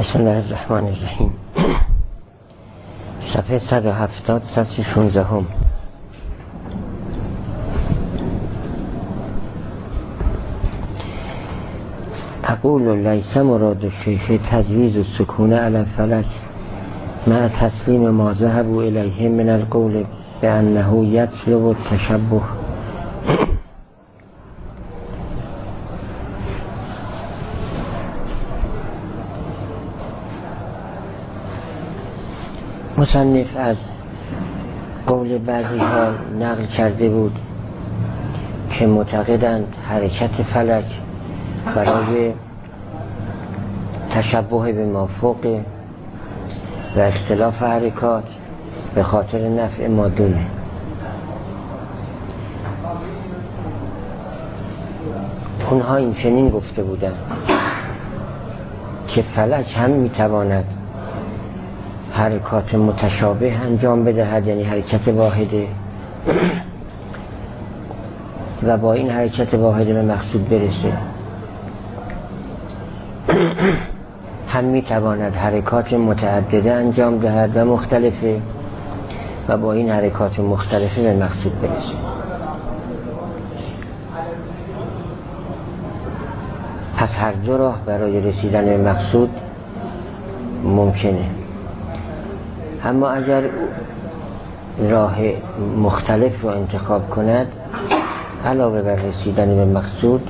بسم الله الرحمن الرحیم. صفحه 170 سطر 16. اقول لیس مراد الشیخ تجویز السکون علی الفلک مع تسلیم ما ذهبوا الیه من القول بانه یطلب التشبه. مصنف از قول بعضی ها نقل کرده بود که معتقدند حرکت فلک برای تشبه به مافوق و اختلاف حرکات به خاطر نفع مادونه. اونها این چنین گفته بودند که فلک هم میتواند حرکات متشابه انجام بدهد، یعنی حرکت واحده، و با این حرکت واحده به مقصود برسه. هم میتواند حرکات متعدده انجام دهد و مختلفه و با این حرکات مختلفه به مقصود برسه. پس هر دو راه برای رسیدن به مقصود ممکنه. اما اگر راه مختلف رو انتخاب کند علاوه بر رسیدن به مقصود،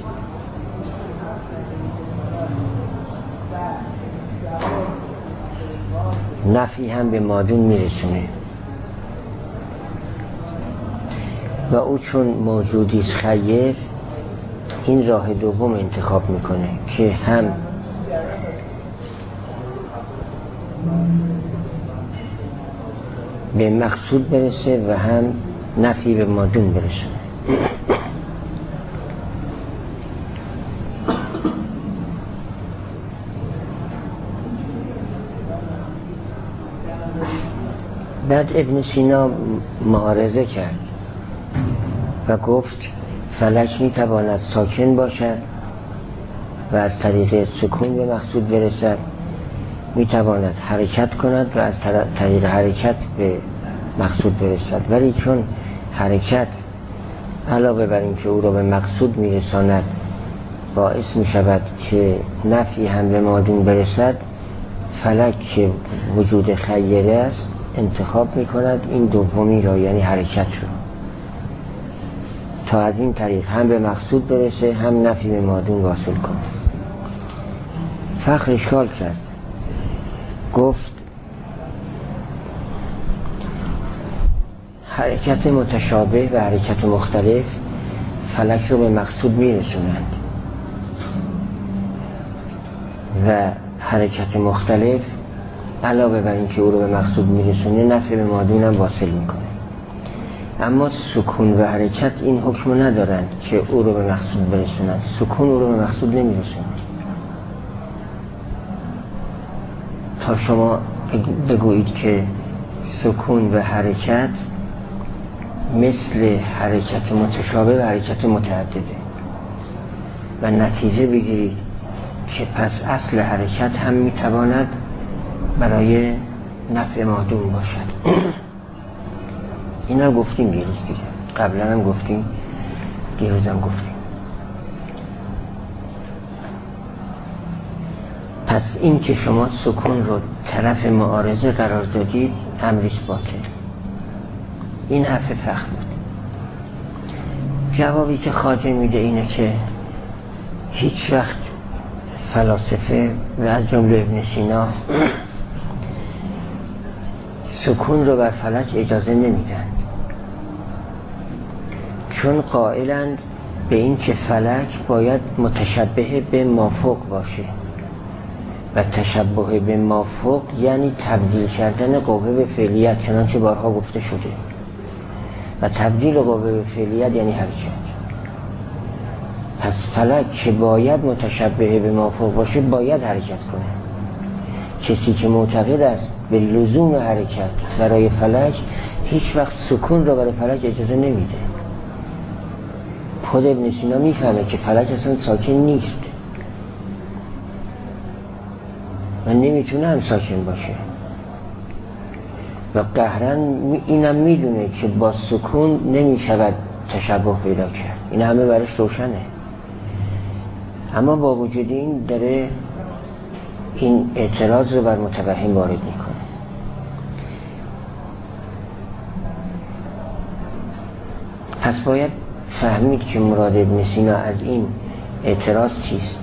نفعی هم به مادون میرسونه و او چون موجودیست خیر این راه دوم انتخاب میکنه که هم به مقصود برسه و هم نفعی به مادون برسه. بعد ابن سینا معارضه کرد و گفت فلک میتواند ساکن باشد و از طریق سکون به مقصود برسد، میتواند حرکت کند و از طریق حرکت به مقصود برسد، ولی چون حرکت علاوه بر این که او را به مقصود میرساند باعث میشود که نفعی هم به مادون برسد، فلک که وجود خیره است انتخاب میکند این دومی را، یعنی حرکت را، تا از این طریق هم به مقصود برسه هم نفعی به مادون واصل کند. فخر اشکال کرد، گفت حرکت متشابه و حرکت مختلف فلک رو به مقصود میرسونند و حرکت مختلف علاوه بر این که او رو به مقصود میرسونه نفع به مادون هم واصل میکنه. اما سکون و حرکت این حکم ندارند که او رو به مقصود برسونند. سکون او رو به مقصود نمیرسونه. تا شما بگویید که سکون و حرکت مثل حرکت متشابه و حرکت متعدده و نتیجه بگیرید که پس اصل حرکت هم میتواند برای نفع مادون باشد. این هم گفتیم دیروز دیگه، قبلا هم گفتیم، دیروز هم گفتیم. پس این که شما سکون رو طرف معارضه قرار دادید امریش باطل. این حرف فخر بود. جوابی که خواجه میده اینه که هیچ وقت فلاسفه و از جمله ابن سینا سکون رو بر فلک اجازه نمیدن، چون قائلند به این که فلک باید متشبه به مافوق باشه و تشبه به مافوق یعنی تبدیل کردن قوه به فعلیت، چنانچه بارها گفته شده، و تبدیل قوه به فعلیت یعنی حرکت. پس فلک که باید متشبه به مافوق باشه باید حرکت کنه. کسی که معتقد است به لزوم حرکت برای فلک هیچ وقت سکون را برای فلک اجازه نمیده. خود ابن سینا میفهمه که فلک اصلا ساکن نیست و نمیتونه هم ساکن باشه و قهرن اینم میدونه که با سکون نمیشود تشبه پیدا کرد، این همه برش روشنه. اما با وجود این داره این اعتراض رو بر متوهم وارد میکنه. پس باید فهمید که مراد ابن سینا از این اعتراض چیست.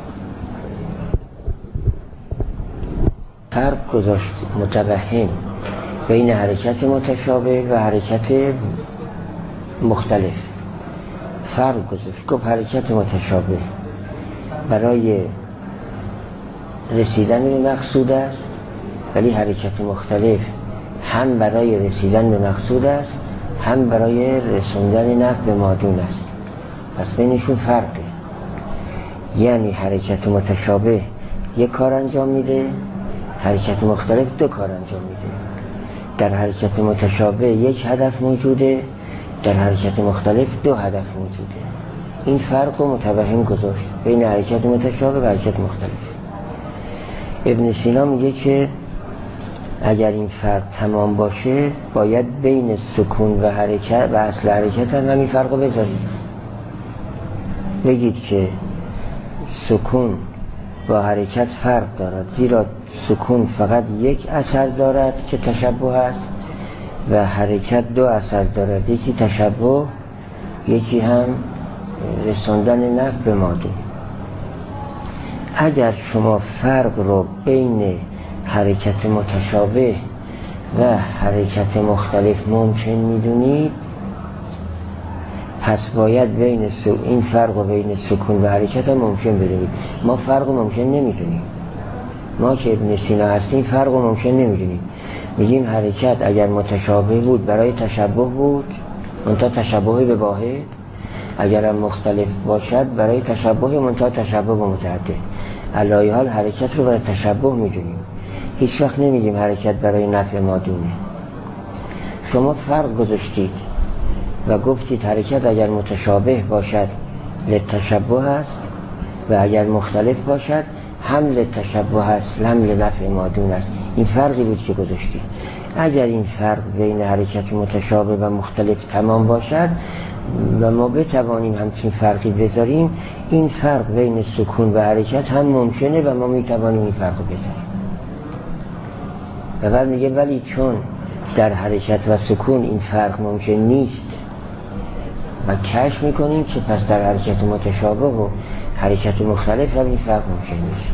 فرق گذاشت متوهم بین حرکت متشابه و حرکت مختلف. فرق گذاشت، گفت حرکت متشابه برای رسیدن به مقصود است، ولی حرکت مختلف هم برای رسیدن به مقصود است هم برای رسوندن نفع به مادون است. پس بینشون فرقه. یعنی حرکت متشابه یک کار انجام میده، حرکت مختلف دو کار انجام میده. در حرکت متشابه یک هدف موجوده، در حرکت مختلف دو هدف موجوده. این فرق رو متوهم گذاشت بین حرکت متشابه و حرکت مختلف. ابن سینا میگه که اگر این فرق تمام باشه باید بین سکون و حرکت و اصل حرکت هم همین فرق رو بذارید. بگید که سکون با حرکت فرق دارد، زیرا سکون فقط یک اثر دارد که تشبه است و حرکت دو اثر دارد، یکی تشبه یکی هم رساندن نفع به مادون. اگر شما فرق رو بین حرکت متشابه و حرکت مختلف ممکن میدونید، پس باید بین این فرق رو بین سکون و حرکت هم ممکن بدونید. ما فرق رو ممکن نمیدونیم. ما که ابن سینا هستیم فرق رو ممکن نمیدونیم. میگیم حرکت اگر متشابه بود برای تشبه بود، منتها تشبه به واحد، اگر هم مختلف باشد برای تشبه منتها تشبه به متعدد. علایه حال حرکت رو برای تشبه میدونیم، هیچ وقت نمیگیم حرکت برای نفع مادونه. شما فرق گذاشتید و گفتید حرکت اگر متشابه باشد للتشبه است و اگر مختلف باشد هم للتشبه است هم لنفع مادون است. این فرقی بود که گذاشتید. اگر این فرق بین حرکت متشابه و مختلف تمام باشد و ما بتوانیم همچین فرقی بذاریم، این فرق بین سکون و حرکت هم ممکنه و ما میتوانیم این فرق بذاریم. و بعد میگه ولی چون در حرکت و سکون این فرق ممکن نیست و کشف میکنیم که پس در حرکت متشابه و حرکت مختلف هم این فرق ممکن نیست.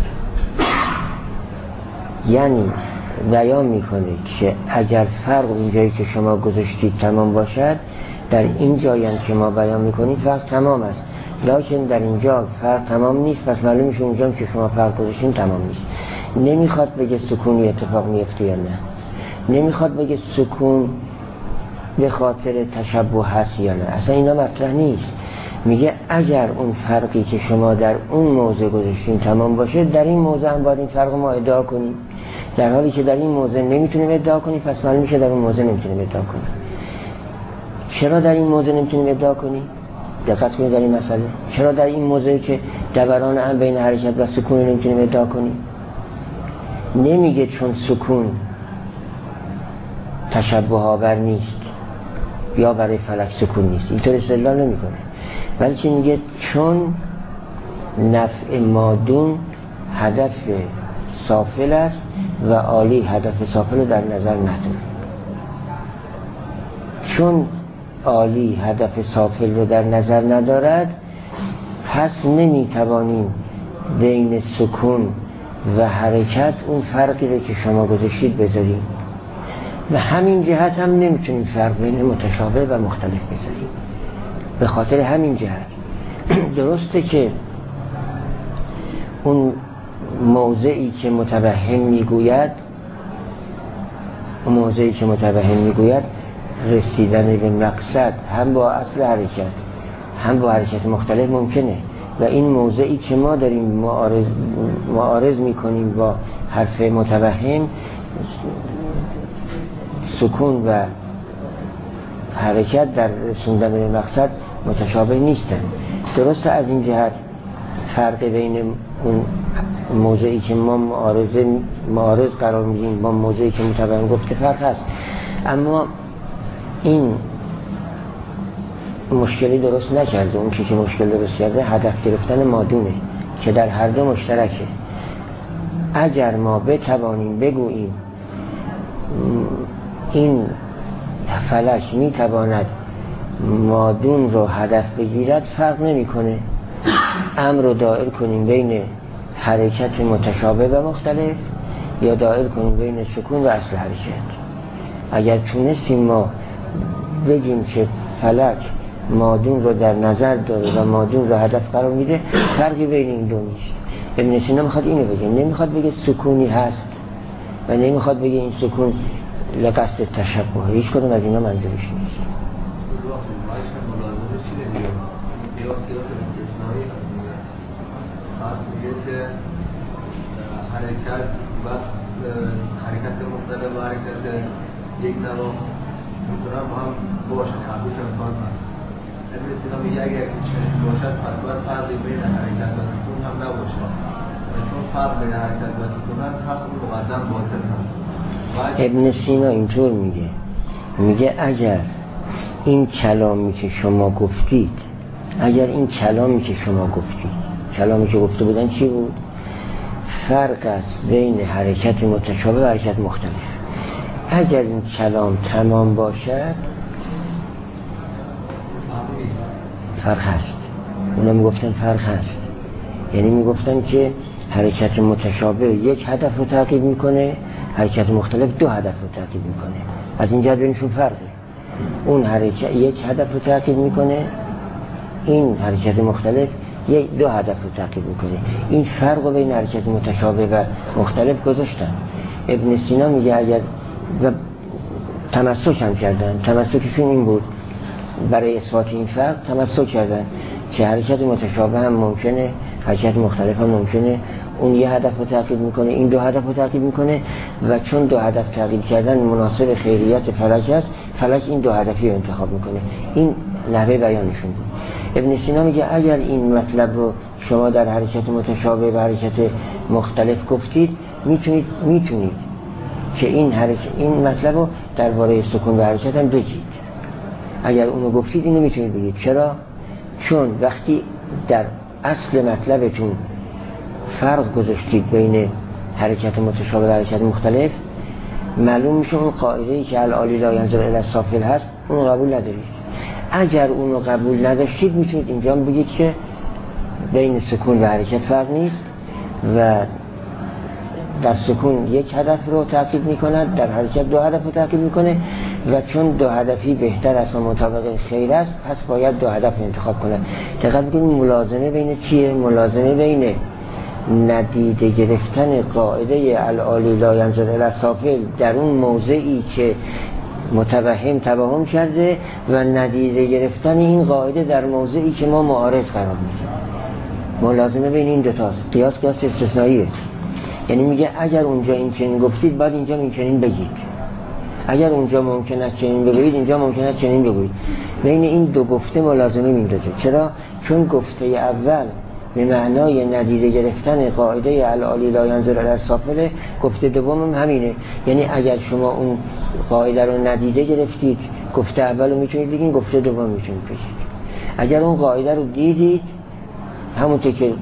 یعنی بیان میکنه که اگر فرق اونجایی که شما گذاشتید تمام باشد، در این جایی هم که ما بیان میکنیم فرق تمام است، لکن در اینجا فرق تمام نیست، پس معلوم میشه اونجا که شما فرق گذاشتین تمام نیست. نمیخواد بگه سکونی اتفاق میفته یا نه، نمیخواد بگه سکون به خاطر تشبه هست یا نه، اصلا اینا مطرح نیست. میگه اگر اون فرقی که شما در اون موضع گذاشتین تمام باشه، در این موضع هم باید این فرق ما ادعا کنیم. در حالی که در این موضع نمیتونیم ادعا کنیم، پس معلوم میشه در اون موضع نمیتونیم ادعا کنیم. چرا در این موضع نمیتونیم ادعا کنیم؟ دقت کنید در این مسئله. چرا در این موضعی که دوران هم بین حرکت و سکون نمیتونیم ادعا کنیم؟ نمیگه چون سکون تشبه آور نیست یا برای فلک سکون نیست، اینطور استدلال نمیکنه، بلکه میگه چون نفع مادون هدف سافل است و عالی هدف سافل رو در نظر نداره. چون عالی هدف سافل رو در نظر ندارد، پس نمیتوانیم بین سکون و حرکت اون فرقی رو که شما گذاشتید بذاریم و همین جهت هم نمیتونیم فرق بین متشابه و مختلف بذاریم. به خاطر همین جهت درسته که اون موضعی که متوهم میگوید رسیدن به مقصد هم با اصل حرکت هم با حرکت مختلف ممکنه و این موضعی که ما داریم معارض میکنیم با حرف متوهم، سکون و حرکت در رسوندن به مقصد متشابه نیستن. درسته از این جهت فرق بین موضعی که ما معارض قرار میدیم با موضعی که متباین گفته فرق هست. اما این مشکلی درست نکرده. اون که مشکل درست کرده هدف گرفتن مادونه که در هر دو مشترکه. اگر ما بتوانیم بگوییم این فلک میتواند مادون رو هدف بگیرد، فرق نمیکنه امر رو دائر کنیم بین حرکت متشابه و مختلف یا دائر کنیم بین سکون و اصل حرکت. اگر تونستیم ما بگیم که فلک مادون رو در نظر داره و مادون رو هدف قرار میده، فرقی بین این دو نیست. ابن سینا میخواد اینو بگه، نمیخواد بگه سکونی هست و نمیخواد بگه این سکون لقصد تشبه. هیچ کدوم از اینا منظورش نیست. حرکت بس حرکت مختلف و حرکت یک نوع میتونم با هم باشن، حقیقش امکان هست. ابن سینا میگه اگر چنین باشد پس باید فرقی بین حرکت و سکون هم نباشه، چون فرق بین حرکت و سکون هست پس اون مقدم باطل هست. ابن سینا اینطور میگه اگر این کلامی که شما گفتید، کلامی که گفته بودن چی بود؟ فرق است بین حرکت متشابه و حرکت مختلف. اگر این کلام تمام باشد فرق هست. اونا میگفتن فرق هست، یعنی میگفتن که حرکت متشابه یک هدف رو تعقیب میکنه، حرکت مختلف دو هدف رو تعقیب میکنه. از اینجا بینشون فرقه. اون حرکت یک هدف رو تعقیب میکنه، این حرکت مختلف دو هدف رو تعقیب میکنه. این فرق بین حرکت متشابه و مختلف گذاشتن. ابن سینا میگه اگر و تمسک هم کردن، تمسکشون این بود برای اثبات این فرق، تمسک کردن که حرکت متشابه هم ممکنه، حرکت مختلف هم ممکنه. اون یه هدف رو تعقیب میکنه، این دو هدف رو تعقیب میکنه و چون دو هدف تعقیب کردن مناسب خیریت فلک است، فلک این دو هدفی رو انتخاب میکنه. این نحوه بیانشون بود. ابن سینا میگه اگر این مطلب رو شما در حرکت متشابه و حرکت مختلف گفتید، میتونید که این مطلب رو درباره سکون و حرکت هم بگید. اگر اونو گفتید اینو میتونید بگید. چرا؟ چون وقتی در اصل مطلبتون فرق گذاشتید بین حرکت متشابه و حرکت مختلف، معلوم میشه اون قاعده‌ای که العالی لا ینظر الی السافل هست اون قبول ندارید. اگر اونو قبول نداشتید میتونید اینجا بگید که بین سکون و حرکت فرق نیست و در سکون یک هدف رو تعقیب میکند، در حرکت دو هدف رو تعقیب میکنه و چون دو هدفی بهتر است و مطابق خیر است پس باید دو هدف رو انتخاب کنند. دقیق بگیم ملازمه بین چیه؟ ملازمه بین ندیده گرفتن قاعده العالی لا ینظر الی السافل در اون موضعی که متوهم توهم کرده و ندیده گرفتن این قاعده در موضعی که ما معارض قرار میدیم. ملازمه بین این دوتاست. قیاس استثنائیه. یعنی میگه اگر اونجا این چنین گفتید بعد اینجا این چنین بگید. اگر اونجا ممکن است چنین بگویید اینجا ممکن است چنین بگویید. بین این دو گفته ملازمه میندازه. چرا؟ چون گفته اول به معنای ندیده گرفتن قاعده العالی لا ینظر الی السافل، گفته دوم هم همینه. یعنی اگر شما اون قاعده رو ندیده گرفتید، گفته اول رو میتونید بگین، گفته دوم میتونید بگید. اگر اون قاعده رو دیدید، همونطور که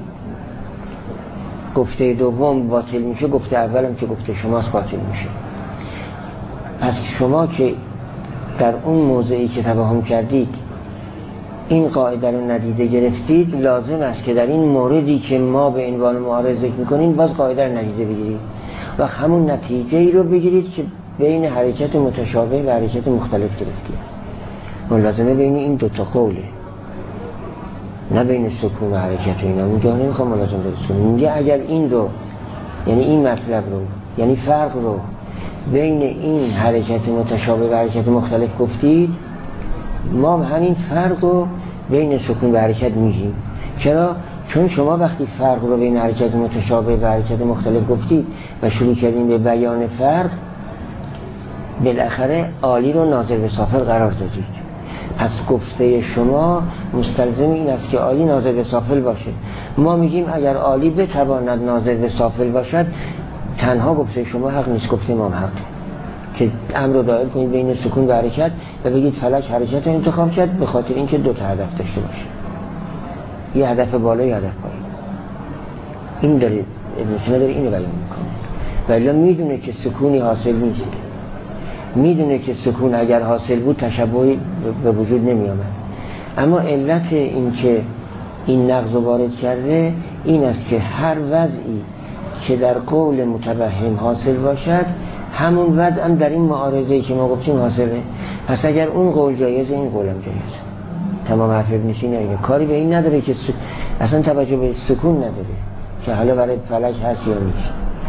گفته دوم باطل میشه، گفته اولم که گفته شماست باطل میشه. پس شما که در اون موضعی که توهم کردید این قاعده رو ندیده گرفتید، لازم است که در این موردی که ما به عنوان معارض ذکر میکنیم باز قاعده رو ندیده بگیرید و همون نتیجه ای رو بگیرید که بین حرکت متشابه و حرکت مختلف گرفتید. ملازمه بین این دوتا قوله، نه بین سکون و حرکت. اینا اونجا نمیخوام ملازمه برسونیم. میگه اگر این رو، یعنی این مطلب رو، یعنی فرق رو بین این حرکت متشابه و حرکت مختلف گفتید، ما همین فرق رو بین سکون و حرکت میگیم. چرا؟ چون شما وقتی فرق رو بین حرکت متشابه و حرکت مختلف گفتید و شروع کردیم به بیان فرق، بالاخره عالی رو ناظر به سافل قرار دادید. پس گفته شما مستلزم این است که عالی ناظر به سافل باشه. ما میگیم اگر عالی بتواند ناظر به سافل باشد، تنها گفته شما حق نیست، گفته ما حق، که امر رو دائر کنید بین سکون و حرکت و بگید فلک حرکت رو انتخاب کرد به خاطر اینکه دو تا هدف داشته باشه، یه هدف بالا یه هدف پایین. این داره ابن سینا داره اینو بیان میکنه. ولی میدونه که سکونی حاصل نیست، میدونه که سکون اگر حاصل بود تشبهی به وجود نمی آمد. اما علت این که این نقض وارد کرده این است که هر وضعی که در قول متوهم حاصل باشد همون وضع هم در این معارضه‌ای که ما گفتیم حاصله. پس اگر اون قول جایزه این قولم جایزه. تمام حرف ابن سینا اینه، کاری به این نداره که اصلا توجه به سکون نداره که حالا برای فلک هست یا نیست،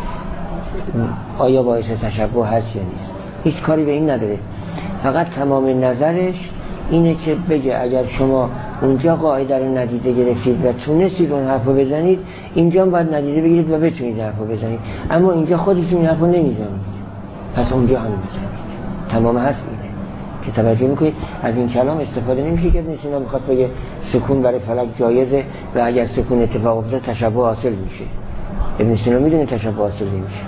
آیا باعث تشبه هست یا نیست، هیچ کاری به این نداره. فقط تمام نظرش اینه که بگه اگر شما اونجا قاعده رو ندیده گرفتید و تونستید اون حرف رو بزنید، اینجا باید ندیده بگیرید و بتونید حرف رو بزنید، اما اینجا خودتون این حرف رو نمیزنید، پس اونجا هم بزنید. تمام حرف اینه که توجه میکنید از این کلام استفاده نمیشه که ابن سینا میخواد بگه سکون برای فلک جایزه و اگر سکون اتفاق افتاد تشبه حاصل میشه. ابن سینا میدونه تشبه حاصل نمیشه.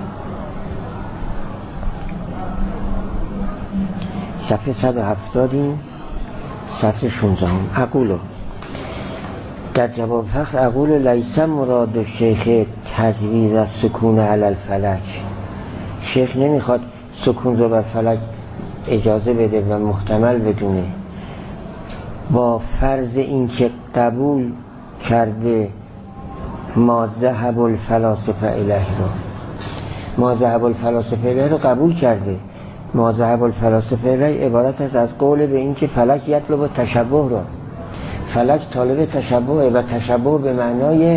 صفحه 170 سطر 16 اقولو در جواب فخر اقول لیس مراد شیخ تجویز از سکون علی الفلک. شیخ نمیخواد سکون رو بر فلک اجازه بده و محتمل بدونه با فرض اینکه قبول کرده ما ذهب الفلاسفه الیه رو، ما ذهب الفلاسفه الیه رو قبول کرده. ما ذهب الفلاسفه الیه عبارت است از قول به این که فلک یطلب تشبه رو، فلک طالب تشبه و تشبه به معنای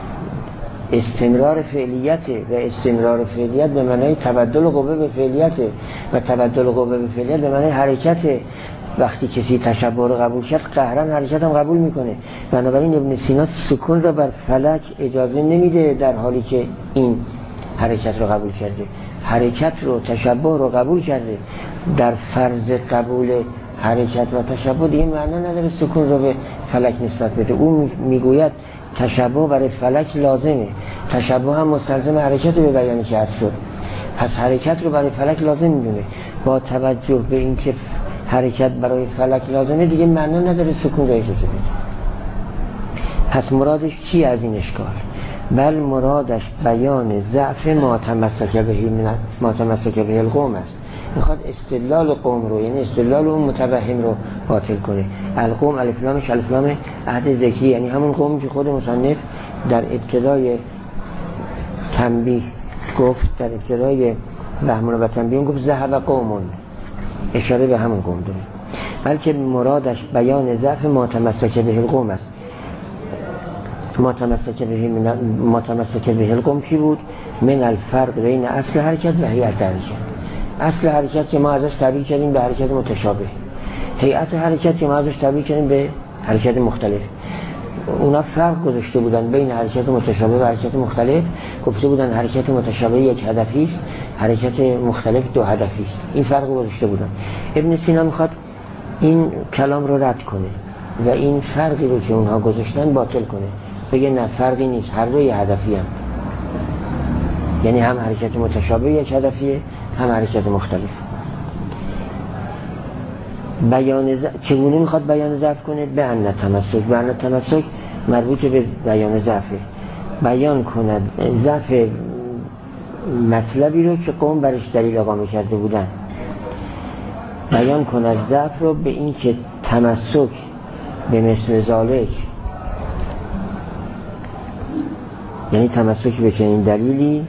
استمرار فعلیته و استمرار فعلیت به معنای تبدل قوه به فعلیته و تبدل قوه به فعلیت به معنای حرکته. وقتی کسی تشبه رو قبول کرد قهرن حرکت هم قبول میکنه. بنابراین ابن سینا سکون رو بر فلک اجازه نمیده در حالی که این حرکت رو قبول کرده، حرکت رو تشبه رو قبول کرده. در فرض قبول حرکت و تشبه دیگه معنا نداره سکون رو به فلک نسبت بده. اون میگوید تشبه برای فلک لازمه، تشبه هم مستلزم حرکت رو به بیانی که هست شد، پس حرکت رو برای فلک لازم میدونه. با توجه به این که حرکت برای فلک لازمه دیگه معنا نداره سکون رو اجازه بده. پس مرادش چی از این اشکال؟ بل مرادش بیان ضعف ما تمسک به القوم است. میخواد استدلال قوم رو، یعنی استدلال اون متوهم رو باطل کنه. القوم الف لامش الف لام عهد ذکری، یعنی همون قومی که خود مصنف در ابتدای تنبیه گفت، در ابتدای رحمون و تنبیه گفت ذهب قومون، اشاره به همون قوم داره. بلکه مرادش بیان ضعف ما تمسک به القوم است. ما تمسک به القوم چی بود؟ من الفرق بین اصل حرکت و هیئت حرکت. اصل حرکت که ما ازش تعبیر کردیم به حرکت متشابه، هیئت حرکت که ما ازش تعبیر کردیم به حرکت مختلف. اونا فرق گذاشته بودن بین حرکت متشابه و حرکت مختلف، گفته بودن حرکت متشابه یک هدفی است، حرکت مختلف دو هدفی است. این فرق گذاشته بودن. ابن سینا میخواد این کلام رو رد کنه و این فرقی رو که اونها گذاشتن باطل کنه، بگه نه فرقی نیست، هر دوی هدفی هم، یعنی هم حرکت متشابه یک هدفیه هم حرکت مختلف. چگونه میخواد بیان ضعف کنه؟ به ان تمسک مربوط به بیان ضعفه، بیان کند ضعف مطلبی رو که قوم برش دلیل اقامه کرده بودن، بیان کند ضعف رو به این که تمسک به مثل ذالک، یعنی تمسک به چنین دلیلی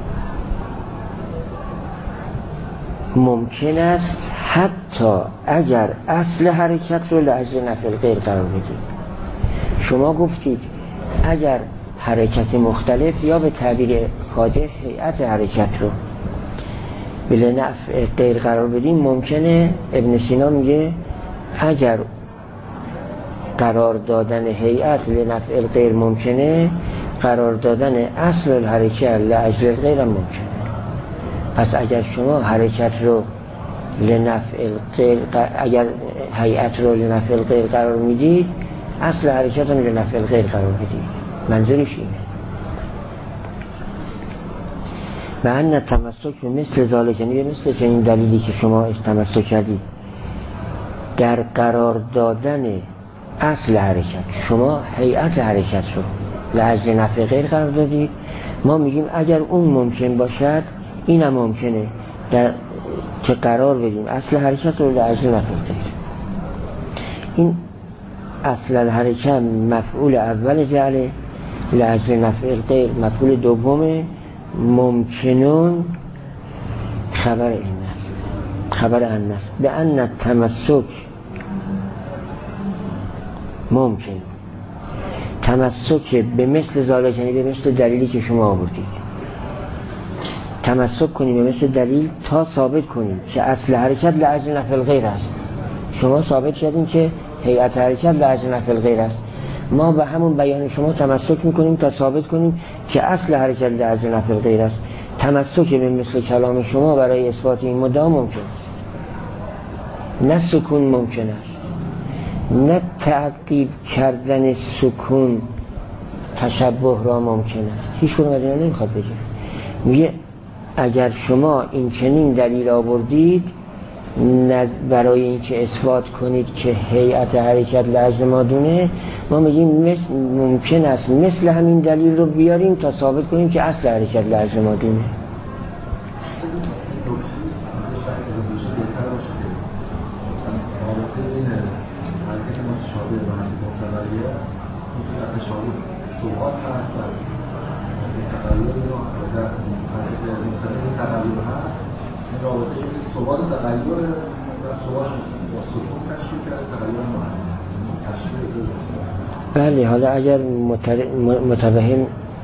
ممکن است حتی اگر اصل حرکت رو لاجل نفی الغیر قرار بدید. شما گفتید اگر حرکت مختلف یا به تعبیر خواجه هیئت حرکت رو بلا نفع غیر قرار بدیم ممکنه. ابن سینا میگه اگر قرار دادن هیئت لنفع الغیر ممکنه، قرار دادن اصل الحرکت لاجل الغیر هم ممکنه. پس اگر شما حرکت رو لنفع الغیر، اگر هیئت رو لنفع الغیر قرار میدید اصل حرکت هم لنفع الغیر قرار بدید. منظورش اینه. و ان تمسک به مثل ذالک، یعنی مثل چنین دلیلی که شما تمسک کردید در قرار دادن اصل حرکت، شما هیئت حرکت رو لاجل نفع غیر قرار دادید، ما میگیم اگر اون ممکن باشد اینم ممکنه در که قرار بدیم اصل حرکت رو لاجل نفع غیر. این اصل الحرکت مفعول اول جعل، لاجل نفع غیر مفعول دومه، ممکنون خبر این است، خبر ان است. به ان تمسک ممکن، تمسک به مثل ذالک، یعنی به مثل دلیلی که شما آوردید، تمسک کنیم به مثل دلیل تا ثابت کنیم که اصل حرکت لاجل نفع الغیر است. شما ثابت کردین که هیئت حرکت لاجل نفع الغیر است، ما به همون بیان شما تمسک میکنیم تا ثابت کنیم که اصل حرکت لاجل نفع الغیر است. تمسک به مثل کلام شما برای اثبات این مدعا ممکن است، نه سکون ممکن است، نه تعقیب کردن سکون تشبه را ممکن است. هیچ کدوم از اینا نمیخواد بگه. میگه اگر شما این چنین دلیل آوردید برای اینکه اثبات کنید که هیئت حرکت لاجل مادونه، ما میگیم ممکن است مثل همین دلیل رو بیاریم تا ثابت کنیم که اصل حرکت لاجل مادونه. بله، حالا اگر متوهم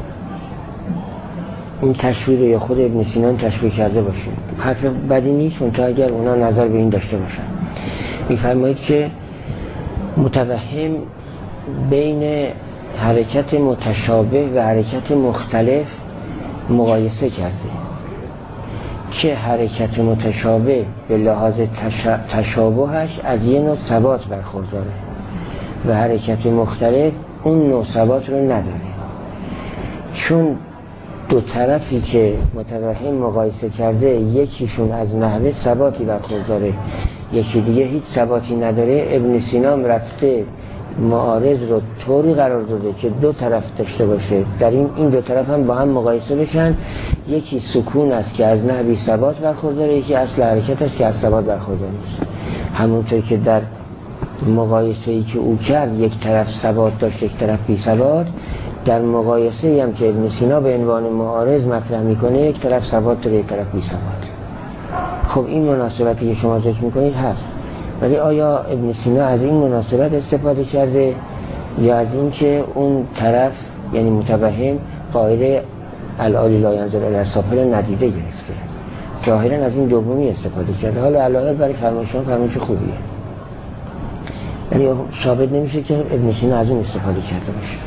این تشبیه رو یا خود ابن سینا تشبیه کرده باشه حرف بدی نیست، تا اگر اونا نظر به این داشته باشن. میفرمایید که متوهم بین حرکت متشابه و حرکت مختلف مقایسه کرده که حرکت متشابه به لحاظ تشابهش از یه نوع ثبات برخورداره و حرکت مختلف اون نوع ثبات رو نداره. چون دو طرفی که متوهم مقایسه کرده یکیشون از نحوه ثباتی برخورداره، یکی دیگه هیچ ثباتی نداره، ابن سینا رفته معارض رو طوری قرار داده که دو طرف داشته باشه، در این دو طرف هم با هم مقایسه بشن. یکی سکون است که از نحوی ثبات برخورداره، یکی اصل حرکت است که از ثبات برخوردار نیست. همونطور که در مقایسه ای که او کرد یک طرف ثبات داشت یک طرف بی ثبات، در مقایسه ای هم که ابن سینا به عنوان معارض مطرح میکنه یک طرف ثبات داره یک طرف بی ثبات. خب این مناسبتی که شما ذکر میکنید هست، ولی آیا ابن سینا از این مناسبت استفاده کرده یا از این که اون طرف یعنی متوهم قاعده العالی لا ینزل الی السافل ندیده گرفته؟ ظاهرا از این دومی استفاده کرده. حالا علایل برای فرمایشان فرمایش خوبیه، یعنی ثابت نمیشه که ابن سینا از اون استفاده کرده باشه.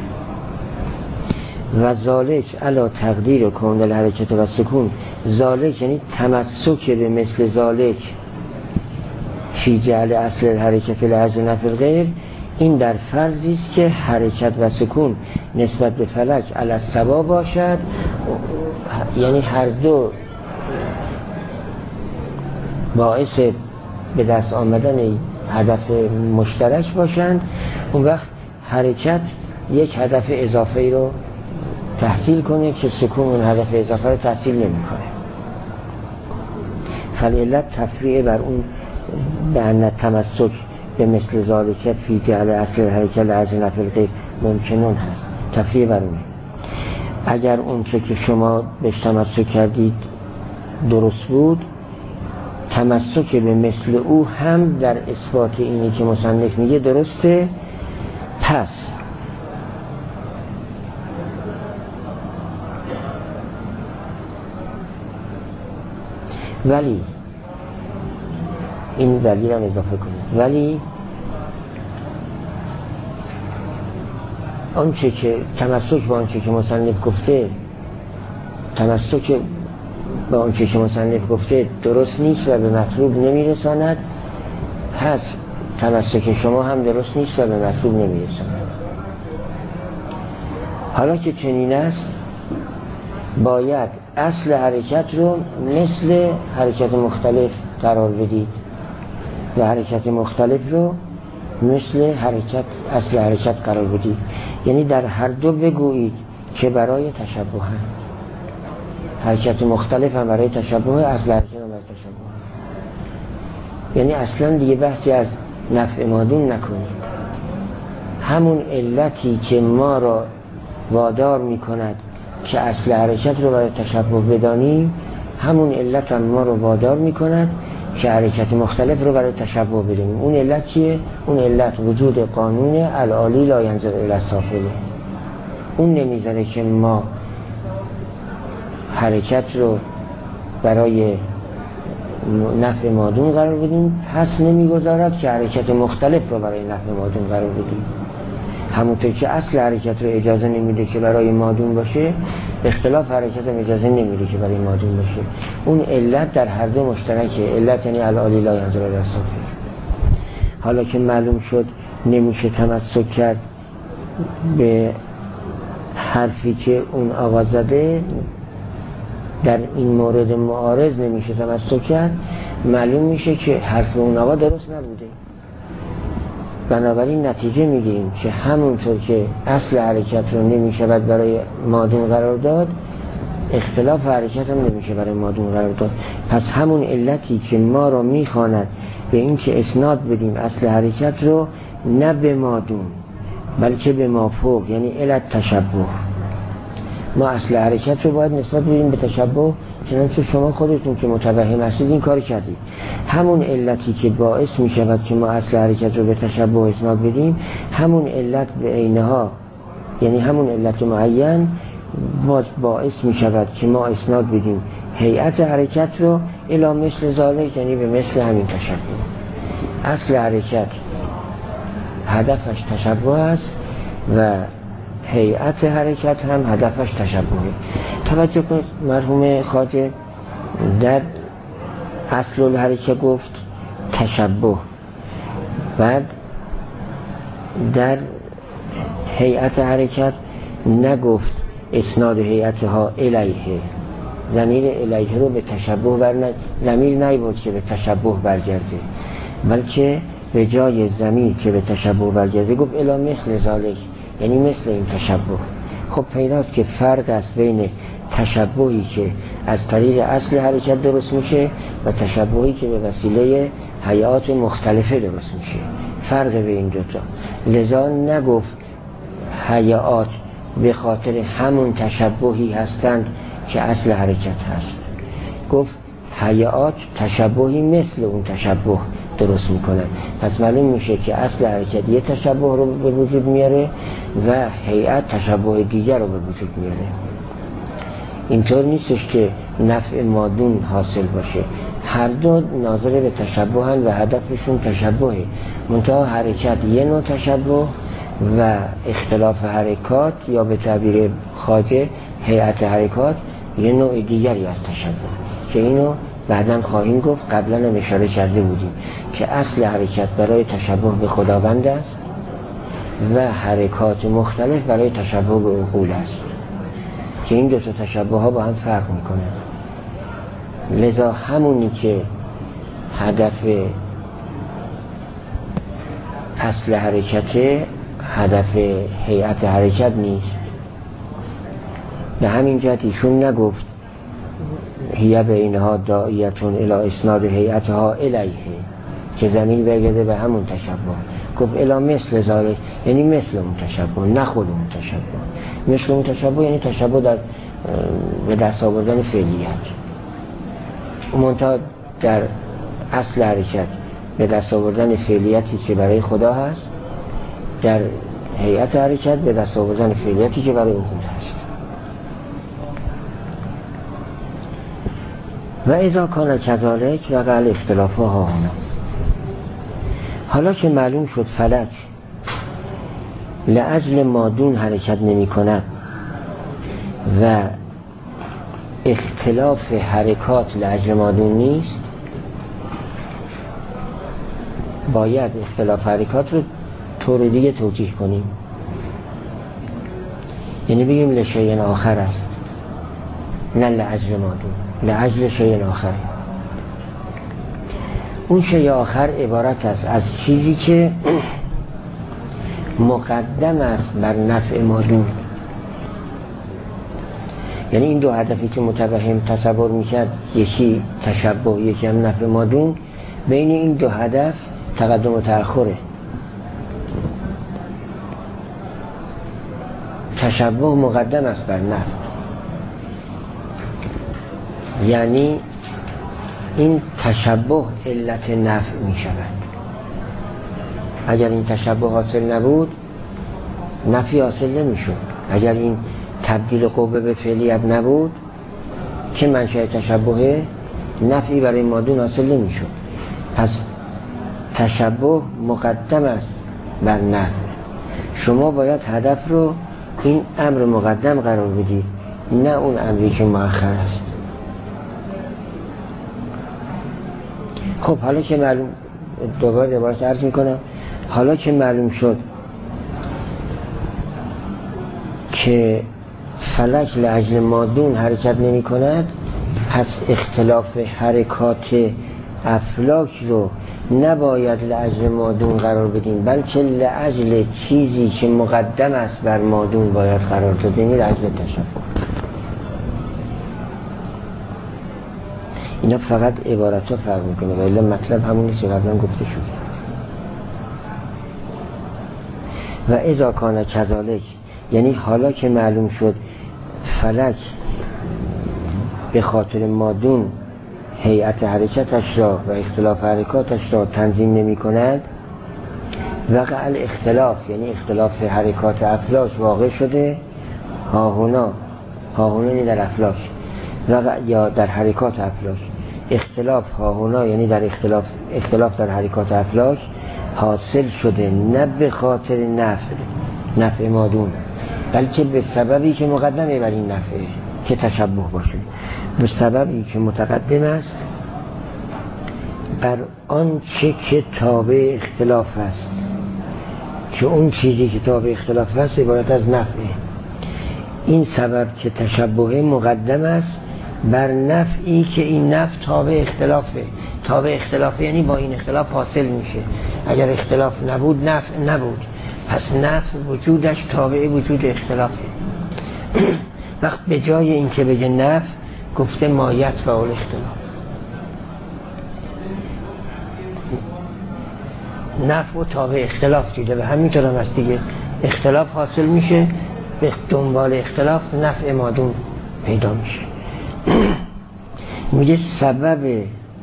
و ذالک علی تقدیر کون الحرکت و سکون، ذالک یعنی تمسک به مثل ذالک فی جعل اصل الحرکت لاجل نفع الغیر، این در فرضی است که حرکت و سکون نسبت به فلک علی السوا باشد، یعنی هر دو باعث به دست آمدن هدف مشترک باشند. اون وقت حرکت یک هدف اضافی رو تحصیل کنه که سکون اون هدف اضافه رو تحصیل نمی‌کنه. فلعلت تفریع بر اون به ان تمسک به مثل ذالک فی جعل اصل الحرکت لاجل نفع الغیر ممکنون هست. تفریع بر اونه. اگر اون چه که شما بهش تمسک کردید درست بود، تمسک به مثل او هم در اثبات اینی که مصنف میگه درسته. پس ولی این دلیل هم اضافه کنید، ولی آنچه که تمسک با آنچه که مصنف گفته، تمسک با اون که مصنف گفته درست نیست و به مطلوب نمیرساند، هست تمسک شما هم درست نیست و به مطلوب نمیرساند. حالا که چنین است باید اصل حرکت رو مثل حرکت مختلف قرار بدید و حرکت مختلف رو مثل اصل حرکت قرار بدید. یعنی در هر دو بگویید که برای تشبه هم. حرکت مختلف هم برای تشبه، اصل حرکت هم برای تشبه. یعنی اصلا دیگه بحثی از نفع مادون نکنید. همون علتی که ما را وادار می کند که اصل حرکت رو برای تشبه بدانیم، همون علت هم ما رو وادار می کند که حرکت مختلف رو برای تشبه بدانیم. اون علت چیه؟ اون علت وجود قانون العالی لا ینظر الی السافل. اون نمیذاره که ما حرکت رو برای نفع مادون قرار بدیم، پس نمیگذارد که حرکت مختلف رو برای نفع مادون قرار بدیم. همونطور که اصل حرکت رو اجازه نمیده که برای مادون باشه، اختلاف حرکت هم اجازه نمیده که برای مادون باشه. اون علت در هر دو مشترکه. علت یعنی العالی لا ینظر الی السافل. حالا که معلوم شد نمیشه تمسک کرد به حرفی که اون آقا زده، در این مورد معارض نمیشه تمسک کرد، معلوم میشه که حرف اون آقا درست نبوده. بنابراین نتیجه میگیریم که همونطور که اصل حرکت رو نمیشه برای مادون قرار داد، اختلاف حرکت هم نمیشه برای مادون قرار داد. پس همون علتی که ما رو میخواند به این که اسناد بدیم اصل حرکت رو نه به مادون بلکه به مافوق، یعنی علت تشبه. ما اصل حرکت رو باید نسبت بدیم به تشبه، چنانچه شما خودتون که متوهم هستید این کار کردید. همون علتی که باعث می شود که ما اصل حرکت رو به تشبه اسناد بدیم، همون علت به عینها، یعنی همون علت معین باعث می شود که ما اسناد بدیم هیئت حرکت رو الی مثل ذالک، یعنی به مثل همین تشبه. اصل حرکت هدفش تشبه است و هیئت حرکت هم هدفش تشبهه. توجه کنید مرحوم خواجه در اصل الحرکت گفت تشبه، بعد در هیئت حرکت نگفت اسناد هیئتها الیه، ضمیر الیه رو به تشبه ضمیر نیبود که به تشبه برگرده، بلکه به جای ضمیر که به تشبه برگرده گفت الی مثل ذالک، یعنی مثل این تشبه. خب پیداست که فرق است بین تشبهی که از طریق اصل حرکت درست میشه و تشبهی که به وسیله هیئات مختلفه درست میشه. فرق بین این دوتا. لذا نگفت هیئات به خاطر همون تشبهی هستند که اصل حرکت هست، گفت هیئات تشبهی مثل اون تشبه درست میکنن. پس معلوم میشه که اصل حرکت یه تشبه رو به وجود میاره و هیئت تشبه دیگر رو به وجود میاره. اینطور نیستش که نفع مادون حاصل باشه، هر دو ناظر به تشبه هن و هدفشون تشبهه، منتها حرکت یه نوع تشبه و اختلاف حرکات یا به تعبیر خواجه هیئت حرکات یه نوع دیگری از تشبه که اینو بعداً خواهیم گفت. قبلا هم اشاره کرده بودیم که اصل حرکت برای تشبه به خداوند است و حرکات مختلف برای تشبه به عقول است که این دو تا تشبه ها با هم فرق میکنه. لذا همونی که هدف اصل حرکت هدف هیئت حرکت نیست. به همین جهت ایشون نگفت هی بینها داعیتون الی اسناد هیئتها الیه که زمین برگرده به همون تشبه، گفت الی مثل ذالک، یعنی مثل اون تشبه، نه خود اون تشبه. مثل اون تشبه یعنی تشبه در به دست آوردن فعلیت. منتها در اصل حرکت به دست آوردن فعلیتی که برای خدا هست، در هیئت حرکت به دست آوردن فعلیتی که برای عقول هست. و اذا کان کذالک وقع الاختلاف ها هنا. حالا که معلوم شد فلک لاجل مادون حرکت نمی کند و اختلاف حرکات لاجل مادون نیست، باید اختلاف حرکات رو طور دیگه توجیه کنیم. یعنی بگیم لشیء آخر است، نه لاجل مادون، لاجل شیء آخر. اون شیء آخر عبارت است از چیزی که مقدم است بر نفع مادون. یعنی این دو هدفی که متوهم تصور میکرد، یکی تشبه یکی هم نفع مادون، بین این دو هدف تقدم و تأخره. تشبه مقدم است بر نفع، یعنی این تشبه علت نفع می شود. اگر این تشبه حاصل نبود نفعی حاصل نمی شود. اگر این تبدیل قوه به فعلیت نبود که منشأ تشبه نفعی برای مادون حاصل نمی شود. پس تشبه مقدم است بر نفع. شما باید هدف رو این امر مقدم قرار بدید، نه اون امری که مؤخر است. خب حالا که معلوم، دوباره عبارت عرض میکنم، حالا که معلوم شد که فلک لاجل مادون حرکت نمی کند، پس اختلاف حرکات افلاک رو نباید لاجل مادون قرار بدیم، بلکه لاجل چیزی که مقدم است بر مادون باید قرار داد، یعنی لاجل تشبه. اینا فقط عبارت ها فرق میکنه و الا مطلب همونی که قبلا گفته شد. و اذا کان کذالک، یعنی حالا که معلوم شد فلک به خاطر مادون هیئت حرکتش را و اختلاف حرکاتش را تنظیم نمی کند، وقع الاختلاف، یعنی اختلاف حرکات افلاک واقع شده، هاهونا یعنی در افلاک، یا در حرکات افلاک، اختلاف هاهونا یعنی در اختلاف در حرکات افلاک حاصل شده، نه به خاطر نفع مادون، بلکه به سببی که مقدمه بر این نفعه که تشبه باشه، به سببی که متقدم است بر آنچه که تابع اختلاف است، که اون چیزی که تابع اختلاف است عبارت از نفعه. این سبب که تشبه مقدم است بر نفعی که این نفع تابع اختلافه. تابع اختلافه یعنی با این اختلاف حاصل میشه. اگر اختلاف نبود نفع نبود، پس نفع وجودش تابع وجود اختلافه. وقت به جای این که بگه نفع گفته مایت و الاختلاف. نفع و تابع اختلاف دیده و همینطور هم هست دیگه. اختلاف حاصل میشه، به دنبال اختلاف نفع مادون پیدا میشه. میگه سبب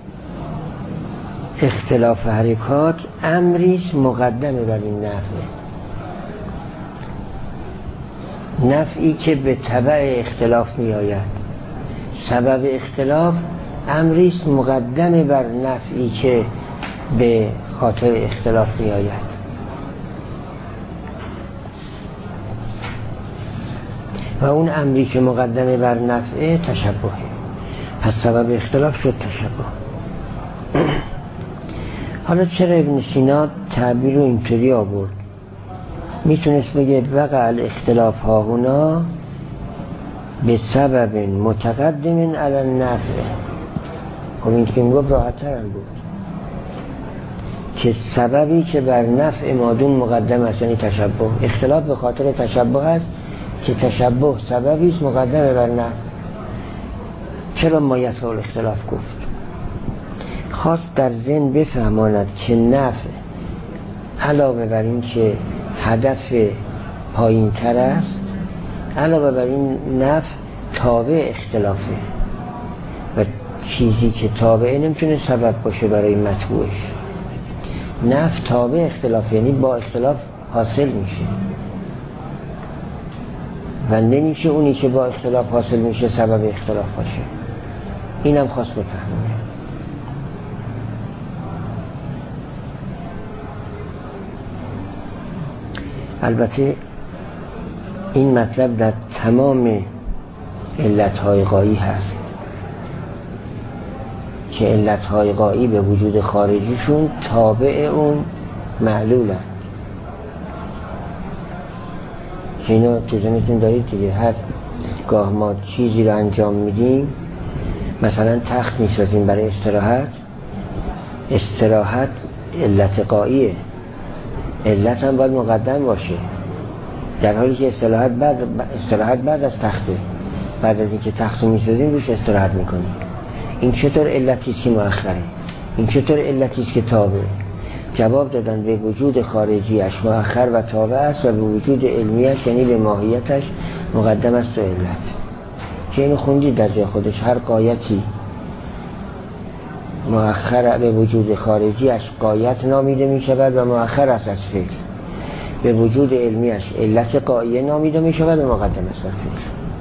اختلاف حرکات امریست مقدمه بر این نفعی که به تبع اختلاف می آید. سبب اختلاف امریست مقدمه بر نفعی که به خاطر اختلاف می آید. و اون امری که مقدمه بر نفعه تشبهه، پس سبب اختلاف شد تشبه. حالا چرا ابن سینا تعبیر رو اینطوری آورد؟ میتونست بگه وقع الاختلاف هاهونا به سبب متقدم علی النفع. خب این که میگفت راحت تر هم بود که سببی که بر نفع مادون مقدم است، یعنی تشبه. اختلاف به خاطر تشبه است که تشبه سببی است مقدم بر نفع. چرا مایت و الاختلاف گفت؟ خواست در ذهن بفهماند که نفع علاوه بر این که هدف پایین تر است، علاوه بر این نفع تابع اختلافه و چیزی که تابعه نمیتونه سبب باشه برای متبوعش. نفع تابع اختلافه، یعنی با اختلاف حاصل میشه و نمیشه اونی که با اختلاف حاصل میشه سبب اختلاف باشه. اینم خواست بفهمونه. البته این مطلب در تمام علتهای غایی هست. که علتهای غایی به وجود خارجیشون تابع اون معلولن. که اینو تو ذهنتون دارید دیگه، هر گاه ما چیزی رو انجام میدیم، مثلا تخت میسازیم برای استراحت علت غاییه، علت هم باید مقدم باشه، در حالی که استراحت بعد از تخته، بعد از اینکه تخت رو میسازیم روش استراحت میکنیم. این چطور علتیست که مؤخره؟ این چطور علتیست که تابعه؟ جواب دادن به وجود خارجیش مؤخر و تابع است و به وجود علمیش یعنی به ماهیتش مقدم است و علت. که اینو خوندید در جای خودش، هر غایتی مؤخر به وجود خارجیش غایت نامیده می شود و مؤخر است از فعل، به وجود علمیش علت غایه نامیده می شود و مقدم است بر فعل.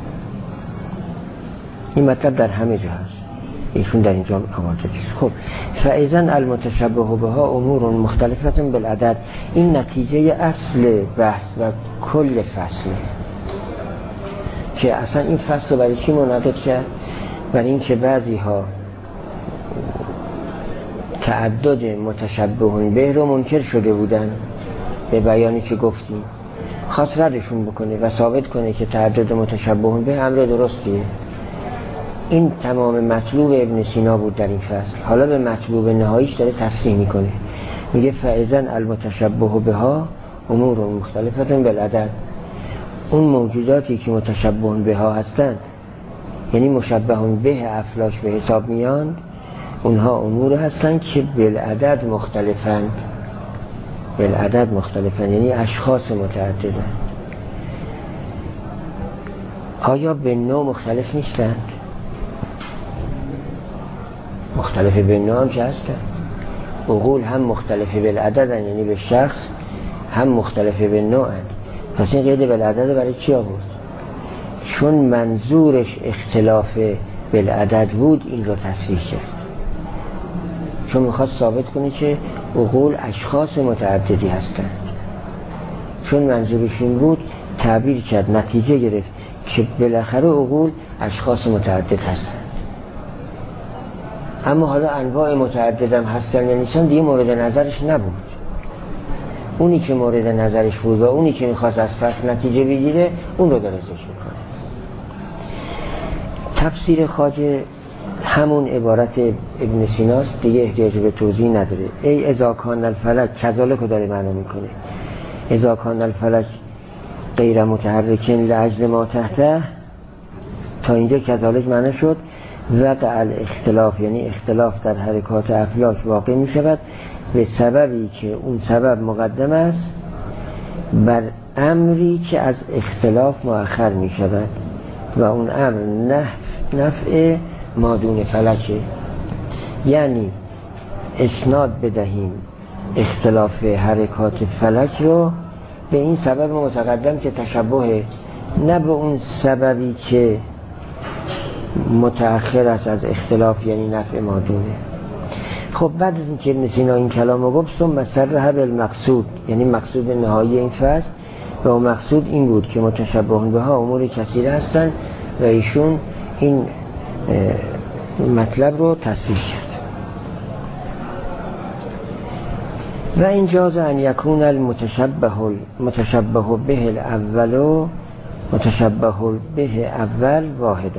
این مطلب در همه جا هست، ایشون در اینجا آورده است. خب فاذن المتشبه بها امور مختلفه بالعدد، این نتیجه اصل بحث و کل فصله که اصلا این فصل رو برای چی منعقد کرد؟ برای این که بعضی ها تعدد متشبه به رو منکر شده بودن به بیانی که گفتیم، خواست ردشون بکنه و ثابت کنه که تعدد متشبه به امر درستیه. این تمام مطلوب ابن سینا بود در این فصل. حالا به مطلوب نهاییش داره تصریح میکنه، میگه فاذن المتشبه بها امور مختلفه بالعدد، اون موجوداتی که متشبه بها هستن یعنی مشبه به افلاک به حساب میان، اونها امور هستن که بالعدد مختلفند. بالعدد مختلفند یعنی اشخاص متعددند. آیا به نوع مختلف نیستند؟ مختلف به نوع هم که هستند. عقول هم مختلف بالعددن یعنی به شخص، هم مختلف به نوعند. پس این قید بالعدد برای چی آورد؟ چون منظورش اختلاف بالعدد بود این رو تصریح کرد، چون میخواد ثابت کنه که عقول اشخاص متعددی هستند. چون منظورش این بود تعبیر کرد، نتیجه گرفت که بالاخره عقول اشخاص متعدد هستند. اما حالا انواع متعدد هم هستن یا نیستن دیگه مورد نظرش نبود. اونی که مورد نظرش بود و اونی که میخواست از فصل نتیجه بگیره اون رو داره ذکر میکنه. تفسیر خواجه همون عبارت ابن سیناست دیگه، احتیاج به توضیح نداره. ای اذا کان الفلک، کذالک رو داره معنا میکنه، اذا کان الفلک غیر متحرکن لاجل ما تحته، تا اینجا کذالک معنی شد وقع الاختلاف یعنی اختلاف در حرکات افلاک واقع می شود به سببی که اون سبب مقدم است بر امری که از اختلاف مؤخر می شود و اون امر نفع مادون فلکه. یعنی اسناد بدهیم اختلاف حرکات فلک رو به این سبب متقدم که تشبه، نه به اون سببی که متأخر است از اختلاف یعنی نفع مادونه. خب بعد از اینکه ابن سینا این کلام رو گفت ثم صرح بالمقصود، یعنی مقصود نهایی این فصل و اون مقصود این بود که متشبه بها امور کثیره هستند و ایشون این مطلب رو تصریح کرد. و این جاز ان یکون المتشبه به الاول و متشبه به اول واحدا.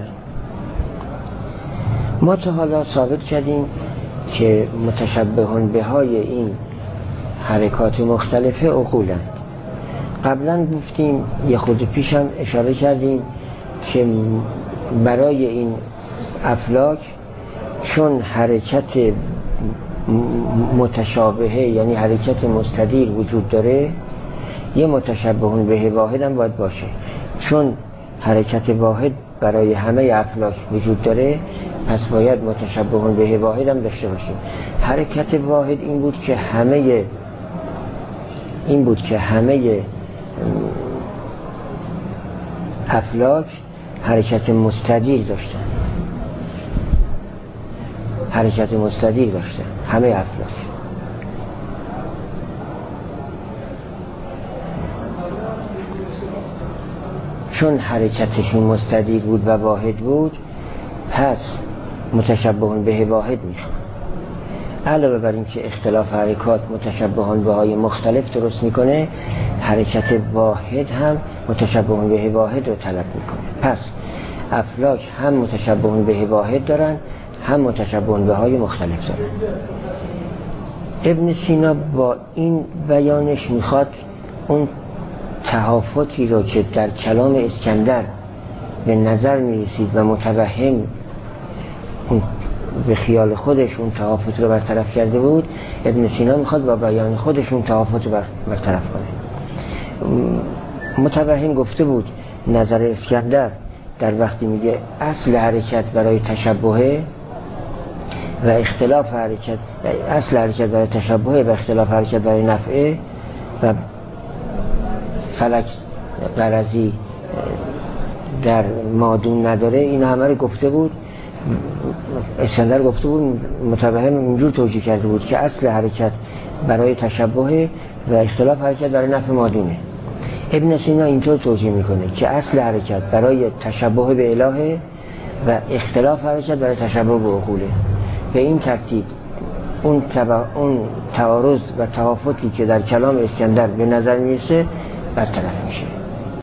ما تا حالا ثابت کردیم که متشبه به های این حرکات مختلفه عقولند. قبلا گفتیم، یه خود پیش هم اشاره کردیم که برای این افلاک چون حرکت متشابهه یعنی حرکت مستدیر وجود داره، یه متشبه به واحد هم باید باشه. چون حرکت واحد برای همه افلاک وجود داره پس باید متشبه به واحد هم داشته باشه. حرکت واحد این بود که همه افلاک حرکت مستدیر داشتن، همه افلاک. چون حرکتشون مستدیر بود و واحد بود پس متشبه به واحد میخوان. علاوه بر این که اختلاف حرکات متشبه به های مختلف درست میکنه، حرکت واحد هم متشبه به واحد رو طلب میکنه. پس افلاک هم متشبه به واحد دارن، هم متشبه به های مختلف دارن. ابن سینا با این بیانش میخواد اون تهافتی رو که در کلام اسکندر به نظر میرسید و متوهم اون به خیال خودش اون تهافت رو برطرف کرده بود، ابن سینا میخواد با بیان خودش اون تهافت رو برطرف کنه. متوهم گفته بود نظر اسکندر در وقتی میگه اصل حرکت برای تشبه و اختلاف حرکت، اصل حرکت برای تشبه و اختلاف حرکت برای نفعه و فلک غرضی در مادون نداره، این همه رو گفته بود. اسکندر گفته بود، متوهم اینجور توجیه کرده بود که اصل حرکت برای تشبه و اختلاف حرکت برای نفع مادونه. ابن سینا اینطور توجیه میکنه که اصل حرکت برای تشبه به الهه و اختلاف حرکت برای تشبه به عقوله. به این ترتیب اون تعارض و توافتی که در کلام اسکندر به نظر میرسه برطرف میشه.